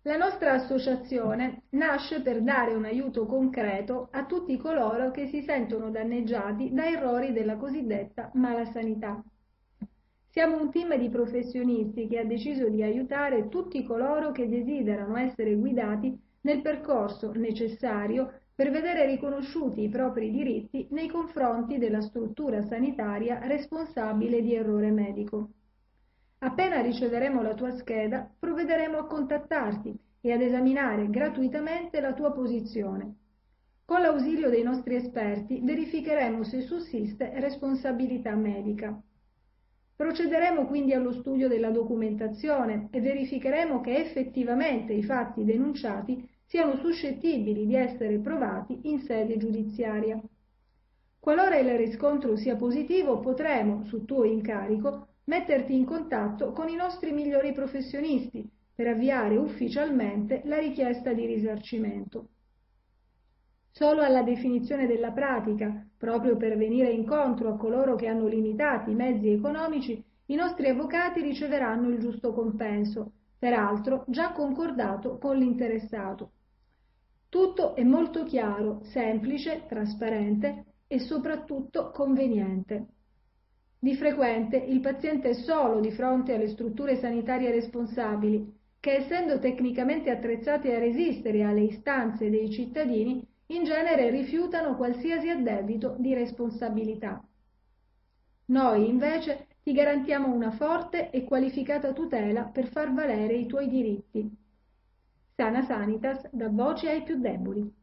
La nostra associazione nasce per dare un aiuto concreto a tutti coloro che si sentono danneggiati da errori della cosiddetta malasanità. Siamo un team di professionisti che ha deciso di aiutare tutti coloro che desiderano essere guidati nel percorso necessario per vedere riconosciuti i propri diritti nei confronti della struttura sanitaria responsabile di errore medico. Appena riceveremo la tua scheda, provvederemo a contattarti e ad esaminare gratuitamente la tua posizione. Con l'ausilio dei nostri esperti verificheremo se sussiste responsabilità medica. Procederemo quindi allo studio della documentazione e verificheremo che effettivamente i fatti denunciati siano suscettibili di essere provati in sede giudiziaria. Qualora il riscontro sia positivo, potremo, su tuo incarico, metterti in contatto con i nostri migliori professionisti per avviare ufficialmente la richiesta di risarcimento. Solo alla definizione della pratica, proprio per venire incontro a coloro che hanno limitati i mezzi economici, i nostri avvocati riceveranno il giusto compenso, peraltro già concordato con l'interessato. Tutto è molto chiaro, semplice, trasparente e soprattutto conveniente. Di frequente il paziente è solo di fronte alle strutture sanitarie responsabili, che essendo tecnicamente attrezzate a resistere alle istanze dei cittadini, in genere rifiutano qualsiasi addebito di responsabilità. Noi, invece, ti garantiamo una forte e qualificata tutela per far valere i tuoi diritti. Sana Sanitas dà voce ai più deboli.